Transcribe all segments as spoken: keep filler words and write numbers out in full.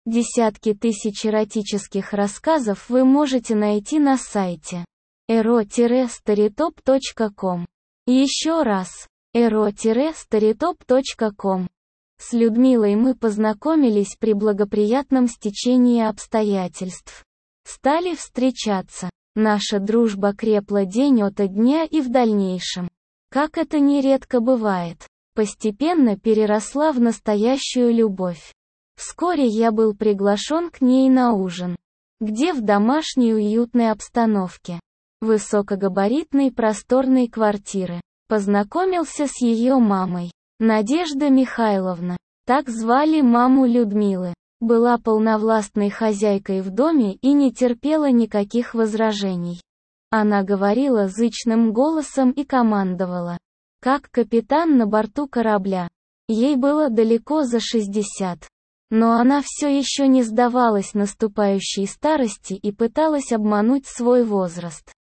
Десятки тысяч эротических рассказов вы можете найти на сайте эро старитоп точка ком. Еще раз, эро старитоп точка ком. С Людмилой мы познакомились при благоприятном стечении обстоятельств. Стали встречаться. Наша дружба крепла день ото дня и в дальнейшем, как это нередко бывает, постепенно переросла в настоящую любовь. Вскоре я был приглашен к ней на ужин, где в домашней уютной обстановке, высокогабаритной просторной квартиры, познакомился с ее мамой. Надежда Михайловна, так звали маму Людмилы, была полновластной хозяйкой в доме и не терпела никаких возражений. Она говорила зычным голосом и командовала, как капитан на борту корабля. Ей было далеко за шестьдесят. Но она все еще не сдавалась наступающей старости и пыталась обмануть свой возраст.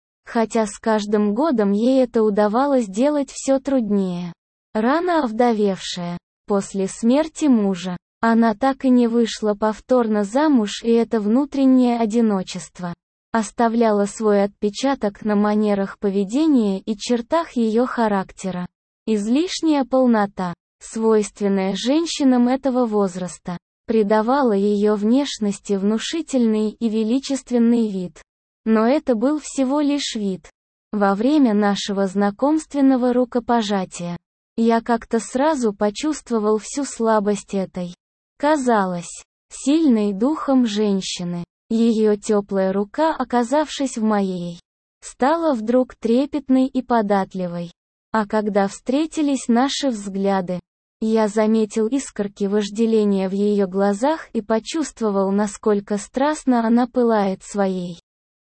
Хотя с каждым годом ей это удавалось делать все труднее. Рано овдовевшая, после смерти мужа, она так и не вышла повторно замуж, и это внутреннее одиночество оставляло свой отпечаток на манерах поведения и чертах ее характера. Излишняя полнота, свойственная женщинам этого возраста, придавала ее внешности внушительный и величественный вид. Но это был всего лишь вид. Во время нашего знакомственного рукопожатия я как-то сразу почувствовал всю слабость этой, казалось, сильной духом женщины. Ее теплая рука, оказавшись в моей, стала вдруг трепетной и податливой. А когда встретились наши взгляды, я заметил искорки вожделения в ее глазах и почувствовал, насколько страстно она пылает своей,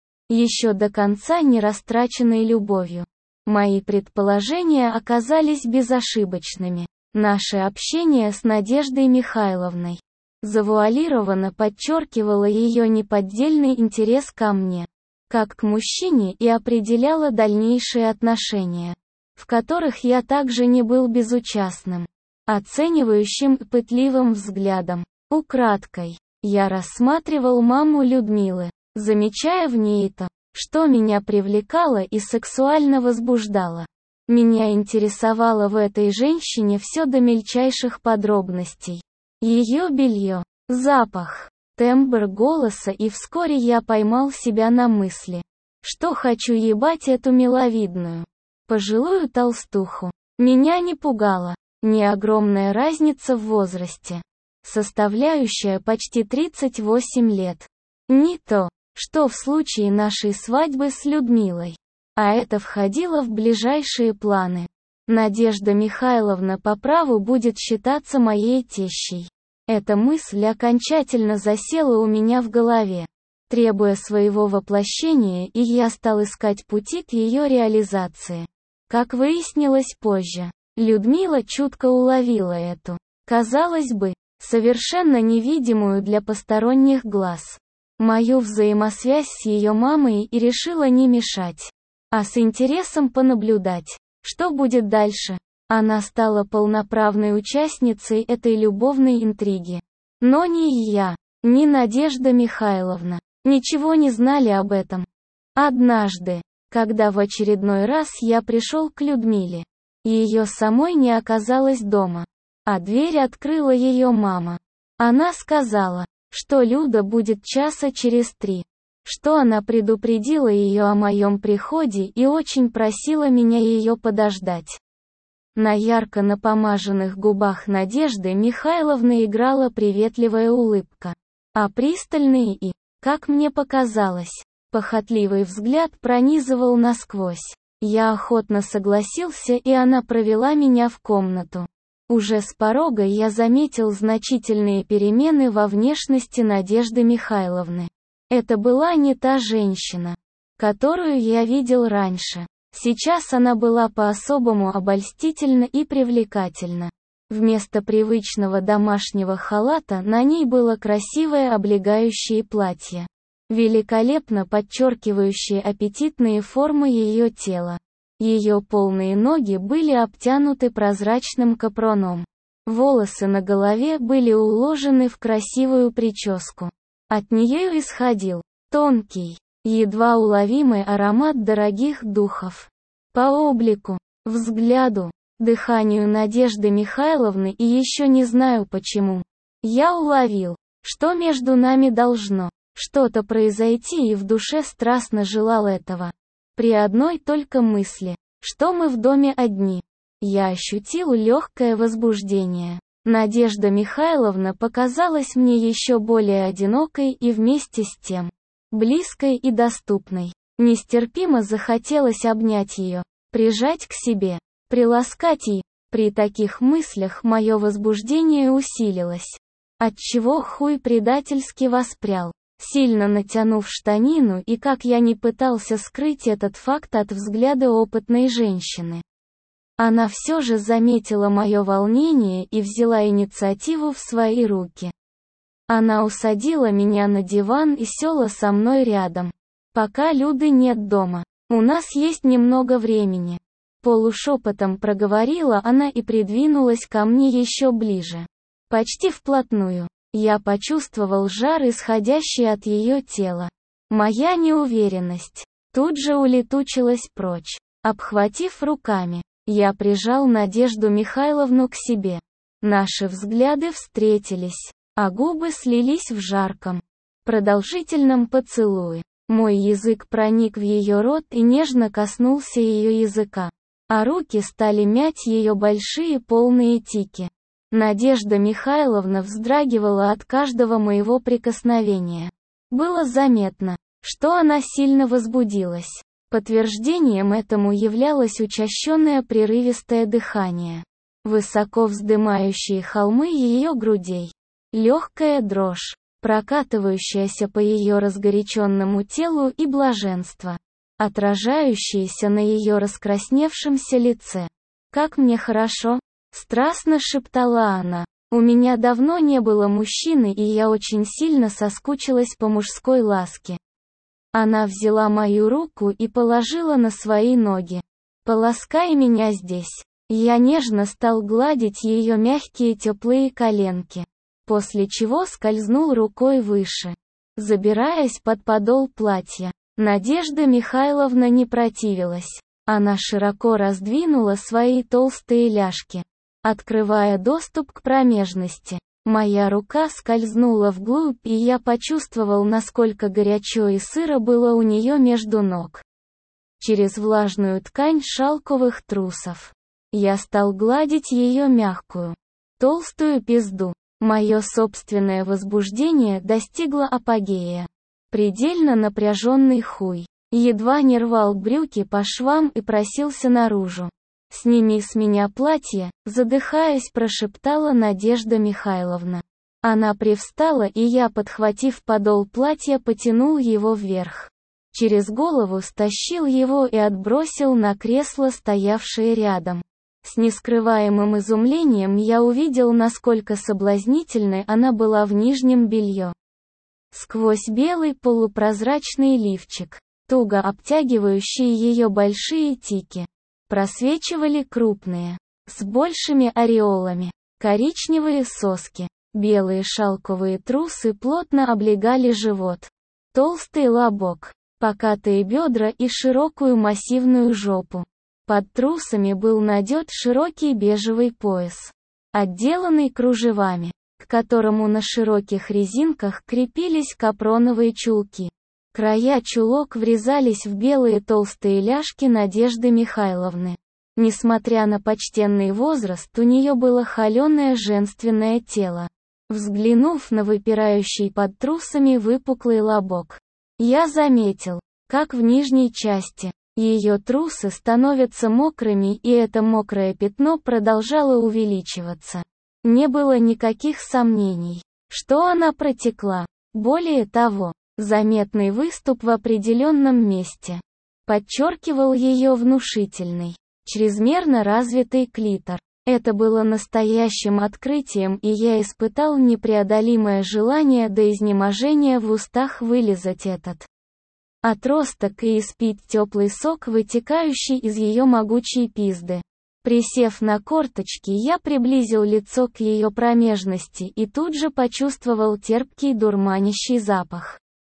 еще до конца не растраченной любовью. Мои предположения оказались безошибочными. Наше общение с Надеждой Михайловной завуалированно подчеркивало ее неподдельный интерес ко мне, как к мужчине, и определяло дальнейшие отношения, в которых я также не был безучастным, оценивающим и пытливым взглядом. Украдкой, я рассматривал маму Людмилы, замечая в ней то, что меня привлекало и сексуально возбуждало. Меня интересовало в этой женщине все до мельчайших подробностей. Ее белье, запах, тембр голоса, и вскоре я поймал себя на мысли, что хочу ебать эту миловидную, пожилую толстуху. Меня не пугала ни огромная разница в возрасте, составляющая почти тридцать восемь лет, ни то, что в случае нашей свадьбы с Людмилой, а это входило в ближайшие планы. Надежда Михайловна по праву будет считаться моей тещей. Эта мысль окончательно засела у меня в голове, требуя своего воплощения, и я стал искать пути к ее реализации. Как выяснилось позже, Людмила чутко уловила эту, казалось бы, совершенно невидимую для посторонних глаз, мою взаимосвязь с ее мамой, и решила не мешать, а с интересом понаблюдать, что будет дальше. Она стала полноправной участницей этой любовной интриги. Но ни я, ни Надежда Михайловна ничего не знали об этом. Однажды, когда в очередной раз я пришел к Людмиле, ее самой не оказалось дома, а дверь открыла ее мама. Она сказала, что Люда будет часа через три, что она предупредила ее о моем приходе и очень просила меня ее подождать. На ярко напомаженных губах Надежды Михайловны играла приветливая улыбка, а пристальный и, как мне показалось, похотливый взгляд пронизывал насквозь. Я охотно согласился, и она провела меня в комнату. Уже с порога я заметил значительные перемены во внешности Надежды Михайловны. Это была не та женщина, которую я видел раньше. Сейчас она была по-особому обольстительна и привлекательна. Вместо привычного домашнего халата на ней было красивое облегающее платье, великолепно подчеркивающее аппетитные формы ее тела. Ее полные ноги были обтянуты прозрачным капроном, Волосы на голове были уложены в красивую прическу. От нее исходил тонкий, едва уловимый аромат дорогих духов. По облику, взгляду, дыханию Надежды Михайловны и еще не знаю почему. Я уловил, что между нами должно что-то произойти, и в душе страстно желал этого. При одной только мысли, что мы в доме одни, я ощутил легкое возбуждение. Надежда Михайловна показалась мне еще более одинокой и вместе с тем близкой и доступной. Нестерпимо захотелось обнять ее, прижать к себе, приласкать, и при таких мыслях мое возбуждение усилилось. Отчего хуй предательски воспрял, сильно натянув штанину, и как я не пытался скрыть этот факт от взгляда опытной женщины, она все же заметила мое волнение и взяла инициативу в свои руки. Она усадила меня на диван и села со мной рядом. «Пока Люды нет дома, у нас есть немного времени», — полушепотом проговорила она и придвинулась ко мне еще ближе. Почти вплотную. Я почувствовал жар, исходящий от ее тела. Моя неуверенность тут же улетучилась прочь. Обхватив руками, я прижал Надежду Михайловну к себе. Наши взгляды встретились, а губы слились в жарком, продолжительном поцелуе. Мой язык проник в ее рот и нежно коснулся ее языка, а руки стали мять ее большие полные тики. Надежда Михайловна вздрагивала от каждого моего прикосновения. Было заметно, что она сильно возбудилась. Подтверждением этому являлось учащенное прерывистое дыхание, высоко вздымающие холмы ее грудей, легкая дрожь, прокатывающаяся по ее разгоряченному телу, и блаженство, отражающееся на ее раскрасневшемся лице. «Как мне хорошо!» — страстно шептала она. «У меня давно не было мужчины, и я очень сильно соскучилась по мужской ласке». Она взяла мою руку и положила на свои ноги. «Поласкай меня здесь». Я нежно стал гладить ее мягкие теплые коленки, после чего скользнул рукой выше, забираясь под подол платья. Надежда Михайловна не противилась. Она широко раздвинула свои толстые ляжки, открывая доступ к промежности. Моя рука скользнула вглубь, и я почувствовал, насколько горячо и сыро было у нее между ног. Через влажную ткань шелковых трусов я стал гладить ее мягкую, толстую пизду. Мое собственное возбуждение достигло апогея. Предельно напряженный хуй едва не рвал брюки по швам и просился наружу. «Сними с меня платье», — задыхаясь, прошептала Надежда Михайловна. Она привстала, и я, подхватив подол платья, потянул его вверх. Через голову стащил его и отбросил на кресло, стоявшее рядом. С нескрываемым изумлением я увидел, насколько соблазнительной она была в нижнем белье. Сквозь белый полупрозрачный лифчик, туго обтягивающий ее большие тики, просвечивали крупные, с большими ореолами, коричневые соски. Белые шелковые трусы плотно облегали живот, толстый лобок, покатые бедра и широкую массивную жопу. Под трусами был надет широкий бежевый пояс, отделанный кружевами, к которому на широких резинках крепились капроновые чулки. Края чулок врезались в белые толстые ляжки Надежды Михайловны. Несмотря на почтенный возраст, у нее было холеное женственное тело. Взглянув на выпирающий под трусами выпуклый лобок, я заметил, как в нижней части ее трусы становятся мокрыми, и это мокрое пятно продолжало увеличиваться. Не было никаких сомнений, что она протекла. Более того, заметный выступ в определенном месте подчеркивал ее внушительный, чрезмерно развитый клитор. Это было настоящим открытием, и я испытал непреодолимое желание до изнеможения в устах вылизать этот отросток и испить теплый сок, вытекающий из ее могучей пизды. Присев на корточки, я приблизил лицо к ее промежности и тут же почувствовал терпкий дурманящий запах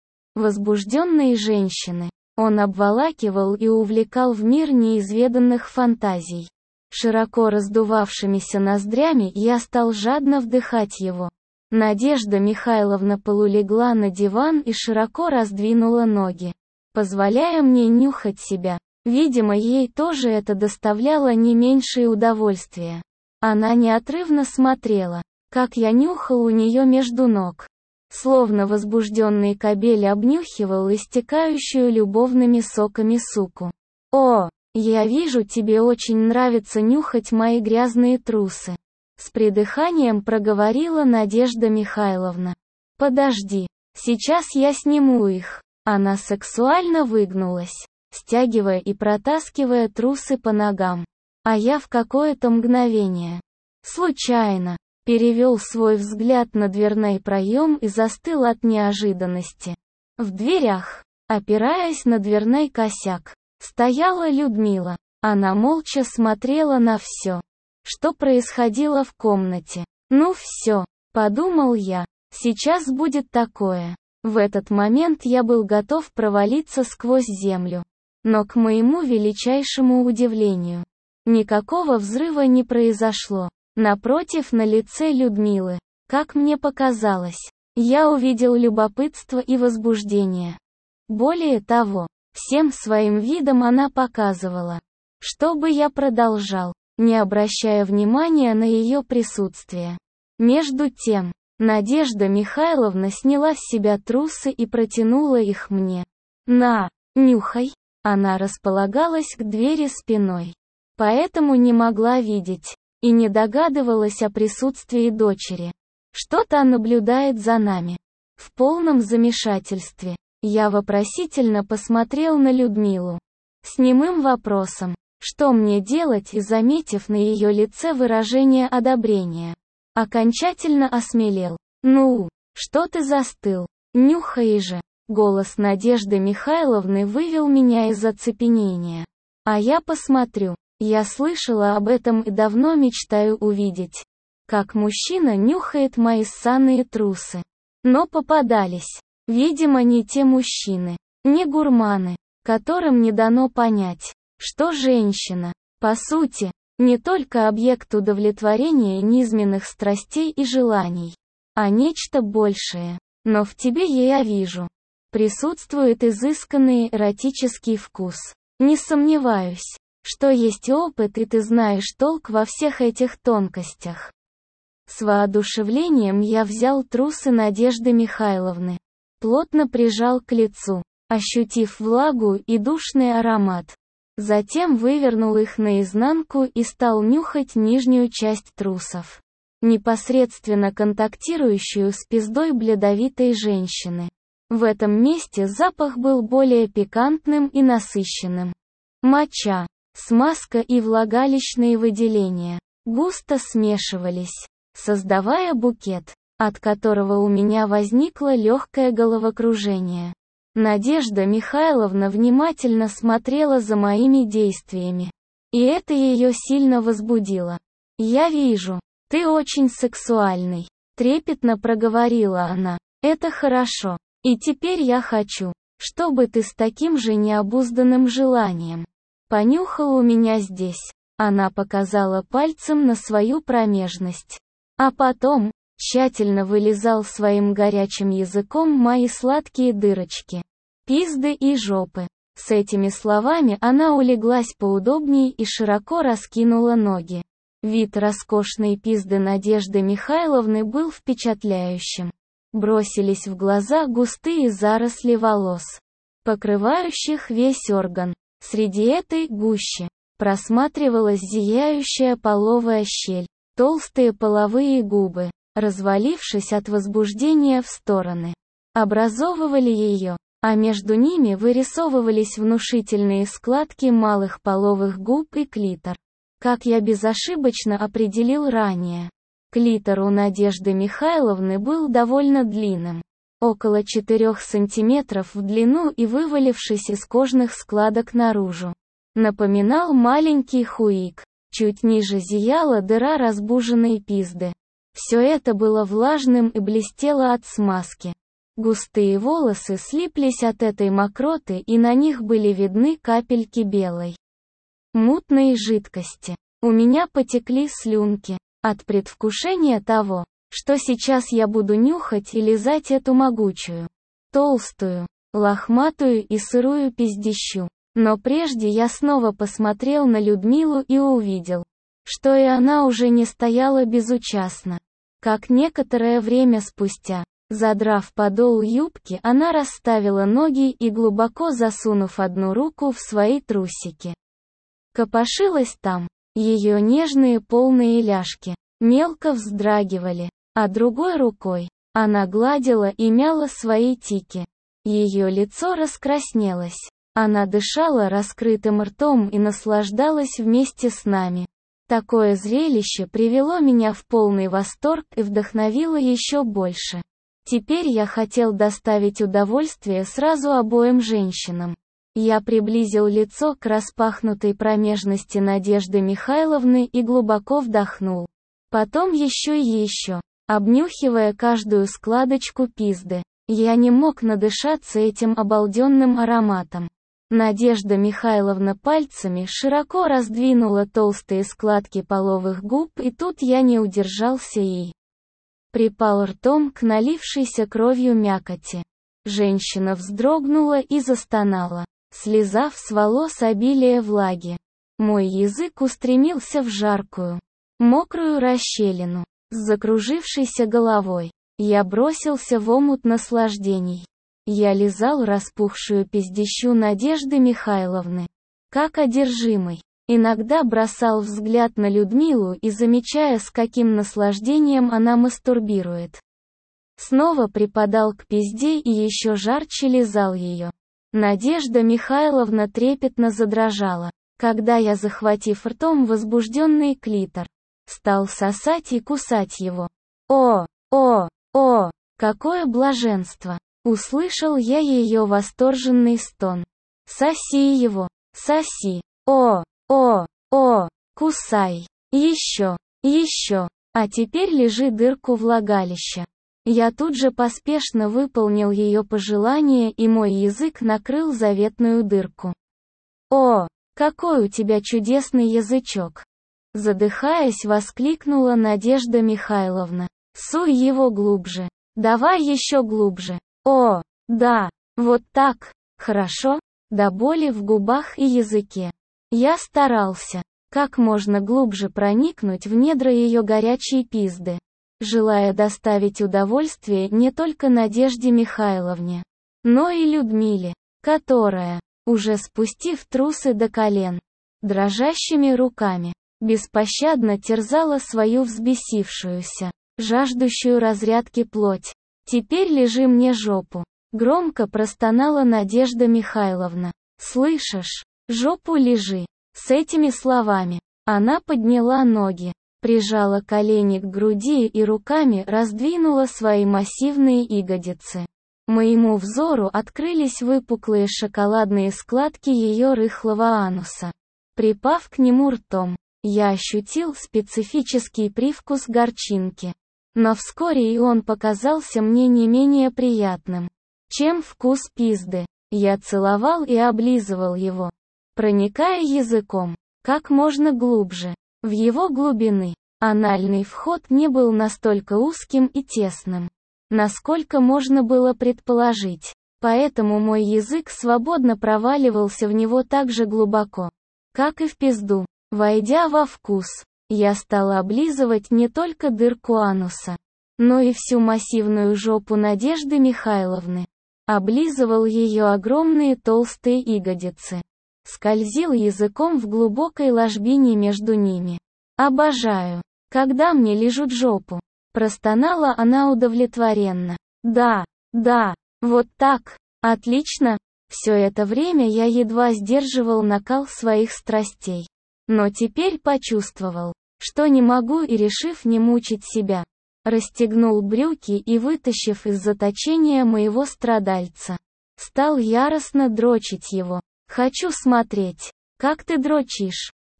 возбужденной женщины. Он обволакивал и увлекал в мир неизведанных фантазий. Широко раздувавшимися ноздрями я стал жадно вдыхать его. Надежда Михайловна полулегла на диван и широко раздвинула ноги, позволяя мне нюхать себя. Видимо, ей тоже это доставляло не меньшее удовольствие. Она неотрывно смотрела, как я нюхал у нее между ног. Словно возбужденный кобель обнюхивал истекающую любовными соками суку. «О, я вижу, тебе очень нравится нюхать мои грязные трусы», — с придыханием проговорила Надежда Михайловна. «Подожди, сейчас я сниму их». Она сексуально выгнулась, стягивая и протаскивая трусы по ногам. А я в какое-то мгновение, случайно, перевел свой взгляд на дверной проем и застыл от неожиданности. В дверях, опираясь на дверной косяк, стояла Людмила. Она молча смотрела на все, что происходило в комнате. «Ну все», — подумал я, — «сейчас будет такое». В этот момент я был готов провалиться сквозь землю. Но к моему величайшему удивлению, никакого взрыва не произошло. Напротив, на лице Людмилы, как мне показалось, я увидел любопытство и возбуждение. Более того, всем своим видом она показывала, чтобы я продолжал, не обращая внимания на ее присутствие. Между тем, Надежда Михайловна сняла с себя трусы и протянула их мне. «На, нюхай». Она располагалась к двери спиной, поэтому не могла видеть и не догадывалась о присутствии дочери. Что-то наблюдает за нами. В полном замешательстве, я вопросительно посмотрел на Людмилу. С немым вопросом, что мне делать, и заметив на ее лице выражение одобрения, окончательно осмелел. «Ну, что ты застыл? Нюхай же!» Голос Надежды Михайловны вывел меня из оцепенения. «А я посмотрю. Я слышала об этом и давно мечтаю увидеть, как мужчина нюхает мои ссаные трусы». Но попадались, видимо, не те мужчины, не гурманы, которым не дано понять, что женщина, по сути, не только объект удовлетворения низменных страстей и желаний, а нечто большее. Но в тебе я вижу, присутствует изысканный эротический вкус. Не сомневаюсь, что есть опыт, и ты знаешь толк во всех этих тонкостях. С воодушевлением я взял трусы Надежды Михайловны, плотно прижал к лицу, ощутив влагу и душный аромат. Затем вывернул их наизнанку и стал нюхать нижнюю часть трусов, непосредственно контактирующую с пиздой бледовитой женщины. В этом месте запах был более пикантным и насыщенным. Моча, смазка и влагалищные выделения густо смешивались, создавая букет, от которого у меня возникло легкое головокружение. Надежда Михайловна внимательно смотрела за моими действиями, и это ее сильно возбудило. «Я вижу, ты очень сексуальный», — трепетно проговорила она. «Это хорошо. И теперь я хочу, чтобы ты с таким же необузданным желанием понюхал у меня здесь». Она показала пальцем на свою промежность. А потом, тщательно вылизал своим горячим языком мои сладкие дырочки, пизды и жопы. С этими словами она улеглась поудобней и широко раскинула ноги. Вид роскошной пизды Надежды Михайловны был впечатляющим. Бросились в глаза густые заросли волос, покрывающих весь орган. Среди этой гущи просматривалась зияющая половая щель, толстые половые губы, развалившись от возбуждения в стороны, образовывали ее, а между ними вырисовывались внушительные складки малых половых губ и клитор. Как я безошибочно определил ранее, клитор у Надежды Михайловны был довольно длинным, около четырёх сантиметров в длину и вывалившись из кожных складок наружу. Напоминал маленький хуик. Чуть ниже зияла дыра разбуженной пизды. Все это было влажным и блестело от смазки. Густые волосы слиплись от этой мокроты, и на них были видны капельки белой, мутной жидкости. У меня потекли слюнки от предвкушения того, что сейчас я буду нюхать и лизать эту могучую, толстую, лохматую и сырую пиздищу. Но прежде я снова посмотрел на Людмилу и увидел, что и она уже не стояла безучастно. Как некоторое время спустя, задрав подол юбки, она расставила ноги и, глубоко засунув одну руку в свои трусики, копошилась там. Ее нежные полные ляжки мелко вздрагивали, а другой рукой она гладила и мяла свои тики. Ее лицо раскраснелось. Она дышала раскрытым ртом и наслаждалась вместе с нами. Такое зрелище привело меня в полный восторг и вдохновило еще больше. Теперь я хотел доставить удовольствие сразу обоим женщинам. Я приблизил лицо к распахнутой промежности Надежды Михайловны и глубоко вдохнул. Потом еще и еще, обнюхивая каждую складочку пизды. Я не мог надышаться этим обалденным ароматом. Надежда Михайловна пальцами широко раздвинула толстые складки половых губ, и тут я не удержался и припал ртом к налившейся кровью мякоти. Женщина вздрогнула и застонала, слизав с волос обилие влаги. Мой язык устремился в жаркую, мокрую расщелину. С закружившейся головой я бросился в омут наслаждений. Я лизал распухшую пиздищу Надежды Михайловны, как одержимый. Иногда бросал взгляд на Людмилу и, замечая, с каким наслаждением она мастурбирует, снова припадал к пизде и еще жарче лизал ее. Надежда Михайловна трепетно задрожала, когда я, захватив ртом возбужденный клитор, стал сосать и кусать его. О, о, о, какое блаженство! Услышал я ее восторженный стон. Соси его, соси, о, о, о, кусай, еще, еще, а теперь лижи дырку влагалища. Я тут же поспешно выполнил ее пожелание, и мой язык накрыл заветную дырку. О, какой у тебя чудесный язычок! Задыхаясь, воскликнула Надежда Михайловна. Суй его глубже. Давай еще глубже. О, да, вот так, хорошо, до боли в губах и языке. Я старался как можно глубже проникнуть в недра ее горячей пизды, желая доставить удовольствие не только Надежде Михайловне, но и Людмиле, которая, уже спустив трусы до колен, дрожащими руками, беспощадно терзала свою взбесившуюся, жаждущую разрядки плоть. «Теперь лижи мне жопу», — громко простонала Надежда Михайловна. «Слышишь? Жопу лижи». С этими словами она подняла ноги, прижала колени к груди и руками раздвинула свои массивные ягодицы. Моему взору открылись выпуклые шоколадные складки ее рыхлого ануса. Припав к нему ртом, я ощутил специфический привкус горчинки. Но вскоре и он показался мне не менее приятным, чем вкус пизды. Я целовал и облизывал его, проникая языком как можно глубже в его глубины. Анальный вход не был настолько узким и тесным, насколько можно было предположить, поэтому мой язык свободно проваливался в него так же глубоко, как и в пизду. Войдя во вкус, я стала облизывать не только дырку ануса, но и всю массивную жопу Надежды Михайловны. Облизывал ее огромные толстые ягодицы. Скользил языком в глубокой ложбине между ними. «Обожаю, когда мне лижут жопу», — простонала она удовлетворенно. «Да, да, вот так, отлично». Все это время я едва сдерживал накал своих страстей. Но теперь почувствовал, что не могу, и, решив не мучить себя, расстегнул брюки и, вытащив из заточения моего страдальца, стал яростно дрочить его. «Хочу смотреть, как ты дрочишь»,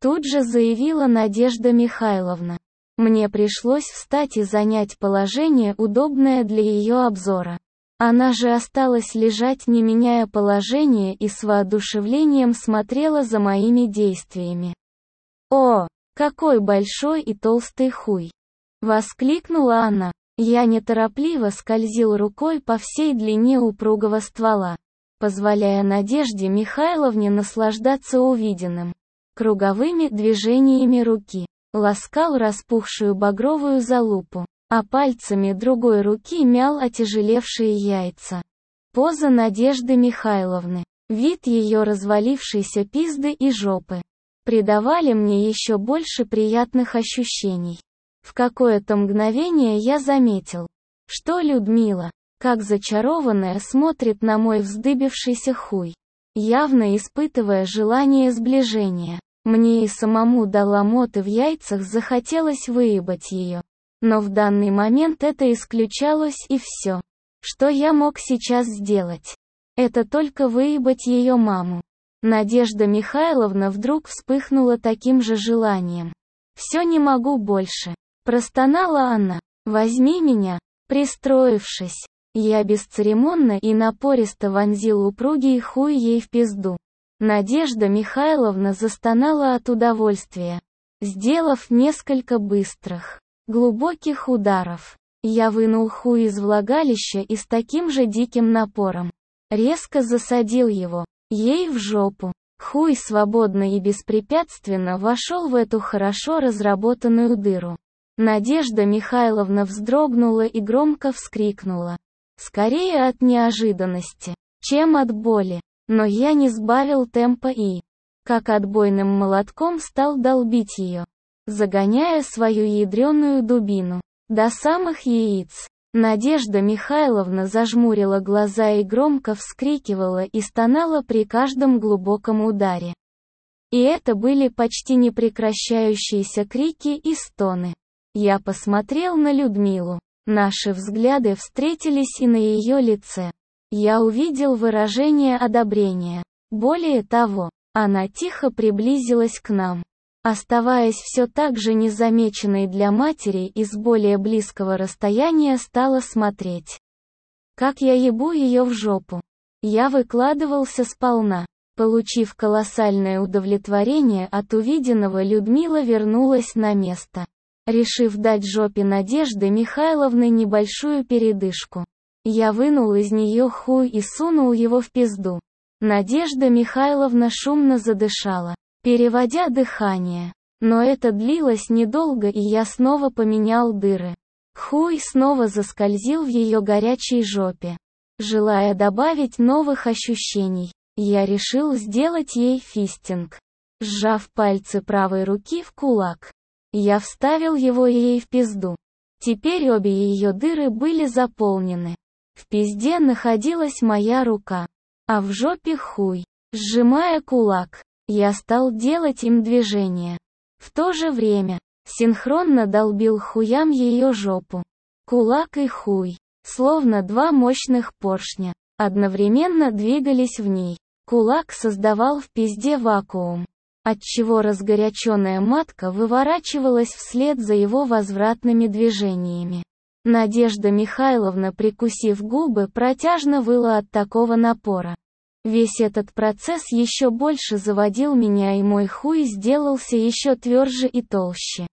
Тут же заявила Надежда Михайловна. Мне пришлось встать и занять положение, удобное для ее обзора. Она же осталась лежать, не меняя положение, и с воодушевлением смотрела за моими действиями. «О, какой большой и толстый хуй!» — воскликнула она. Я неторопливо скользил рукой по всей длине упругого ствола, позволяя Надежде Михайловне наслаждаться увиденным. Круговыми движениями руки ласкал распухшую багровую залупу, а пальцами другой руки мял отяжелевшие яйца. Поза Надежды Михайловны, вид ее развалившейся пизды и жопы придавали мне еще больше приятных ощущений. В какое-то мгновение я заметил, что Людмила, как зачарованная, смотрит на мой вздыбившийся хуй, явно испытывая желание сближения. Мне и самому до ломоты в яйцах захотелось выебать ее. Но в данный момент это исключалось, и все, что я мог сейчас сделать, это только выебать ее маму. Надежда Михайловна вдруг вспыхнула таким же желанием. «Все, не могу больше», — простонала она. «Возьми меня». Пристроившись, я бесцеремонно и напористо вонзил упругий хуй ей в пизду. Надежда Михайловна застонала от удовольствия. Сделав несколько быстрых, глубоких ударов, я вынул хуй из влагалища и с таким же диким напором резко засадил его ей в жопу. Хуй свободно и беспрепятственно вошел в эту хорошо разработанную дыру. Надежда Михайловна вздрогнула и громко вскрикнула. Скорее от неожиданности, чем от боли. Но я не сбавил темпа и, как отбойным молотком, стал долбить ее, загоняя свою ядреную дубину до самых яиц. Надежда Михайловна зажмурила глаза и громко вскрикивала и стонала при каждом глубоком ударе. И это были почти непрекращающиеся крики и стоны. Я посмотрел на Людмилу. Наши взгляды встретились, и на ее лице я увидел выражение одобрения. Более того, она тихо приблизилась к нам, оставаясь все так же незамеченной для матери, и с более близкого расстояния стала смотреть, как я ебу ее в жопу. Я выкладывался сполна. Получив колоссальное удовлетворение от увиденного, Людмила вернулась на место, решив дать жопе Надежды Михайловны небольшую передышку. Я вынул из нее хуй и сунул его в пизду. Надежда Михайловна шумно задышала, переводя дыхание. Но это длилось недолго, и я снова поменял дыры. Хуй снова заскользил в ее горячей жопе. Желая добавить новых ощущений, я решил сделать ей фистинг. Сжав пальцы правой руки в кулак, я вставил его ей в пизду. Теперь обе ее дыры были заполнены. В пизде находилась моя рука, а в жопе хуй. Сжимая кулак, я стал делать им движения. В то же время, синхронно долбил хуям ее жопу. Кулак и хуй, словно два мощных поршня, одновременно двигались в ней. Кулак создавал в пизде вакуум, отчего разгоряченная матка выворачивалась вслед за его возвратными движениями. Надежда Михайловна, прикусив губы, протяжно выла от такого напора. Весь этот процесс еще больше заводил меня, и мой хуй сделался еще тверже и толще.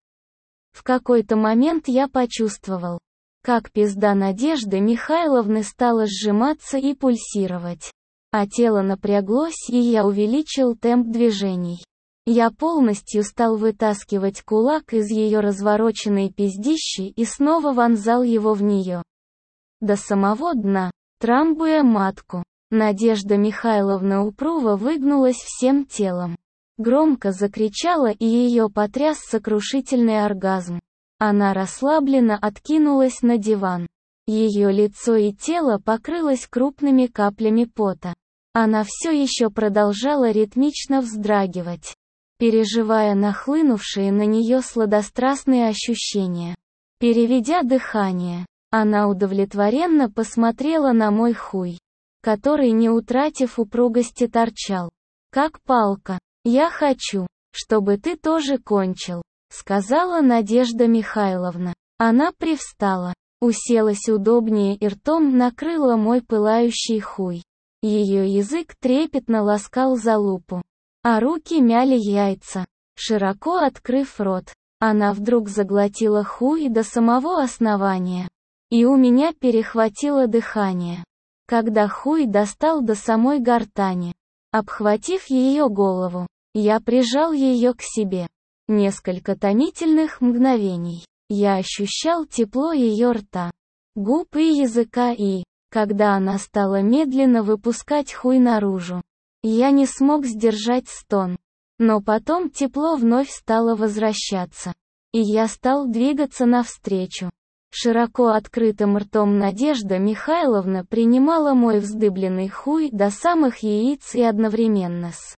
В какой-то момент я почувствовал, как пизда Надежды Михайловны стала сжиматься и пульсировать, а тело напряглось, и я увеличил темп движений. Я полностью стал вытаскивать кулак из ее развороченной пиздищи и снова вонзал его в нее до самого дна, трамбуя матку. Надежда Михайловна упруго выгнулась всем телом, громко закричала, и ее потряс сокрушительный оргазм. Она расслабленно откинулась на диван. Ее лицо и тело покрылось крупными каплями пота. Она все еще продолжала ритмично вздрагивать, переживая нахлынувшие на нее сладострастные ощущения. Переведя дыхание, она удовлетворенно посмотрела на мой хуй, который, не утратив упругости, торчал как палка. «Я хочу», чтобы ты тоже кончил», — сказала Надежда Михайловна. Она привстала, уселась удобнее и ртом накрыла мой пылающий хуй. Ее язык трепетно ласкал залупу, а руки мяли яйца. Широко открыв рот, она вдруг заглотила хуй до самого основания. И у меня перехватило дыхание, когда хуй достал до самой гортани. Обхватив ее голову, я прижал ее к себе. Несколько томительных мгновений. Я ощущал тепло ее рта, губ и языка и, когда она стала медленно выпускать хуй наружу, я не смог сдержать стон. Но потом тепло вновь стало возвращаться. И я стал двигаться навстречу. Широко открытым ртом Надежда Михайловна принимала мой вздыбленный хуй до самых яиц и одновременно с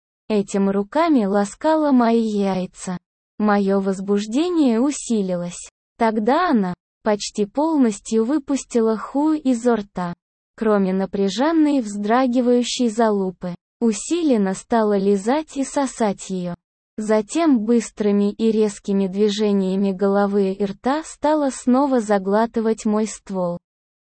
этим руками ласкала мои яйца. Мое возбуждение усилилось. Тогда она почти полностью выпустила хуй изо рта. Кроме напряженной вздрагивающей залупы, усиленно стала лизать и сосать ее. Затем быстрыми и резкими движениями головы и рта стала снова заглатывать мой ствол.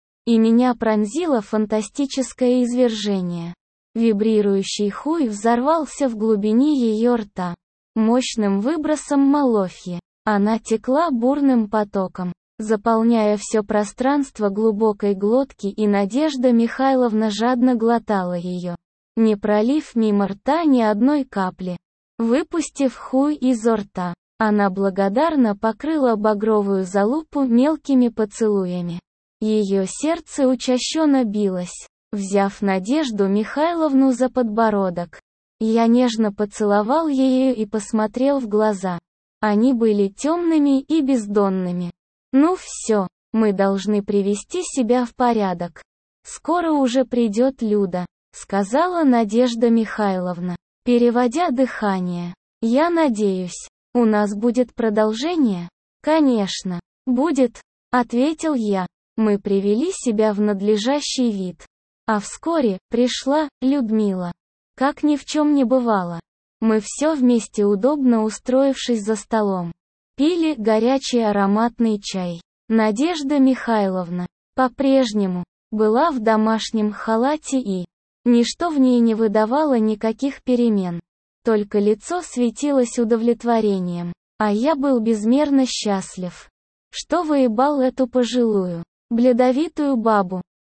И меня пронзило фантастическое извержение. Вибрирующий хуй взорвался в глубине ее рта. Мощным выбросом малофьи. Она текла бурным потоком, заполняя все пространство глубокой глотки, и Надежда Михайловна жадно глотала ее, не пролив мимо рта ни одной капли. Выпустив хуй изо рта, она благодарно покрыла багровую залупу мелкими поцелуями. Ее сердце учащенно билось. Взяв Надежду Михайловну за подбородок, я нежно поцеловал ее и посмотрел в глаза. Они были темными и бездонными. «Ну все, мы должны привести себя в порядок. Скоро уже придет Люда», — сказала Надежда Михайловна, переводя дыхание. «Я надеюсь, у нас будет продолжение?» «Конечно, будет», — ответил я. Мы привели себя в надлежащий вид. А вскоре пришла Людмила. Как ни в чем не бывало. Мы все вместе, удобно устроившись за столом, пили горячий ароматный чай. Надежда Михайловна, по-прежнему, была в домашнем халате, и ничто в ней не выдавало никаких перемен. Только лицо светилось удовлетворением, а я был безмерно счастлив, что выебал эту пожилую, бледовитую бабу.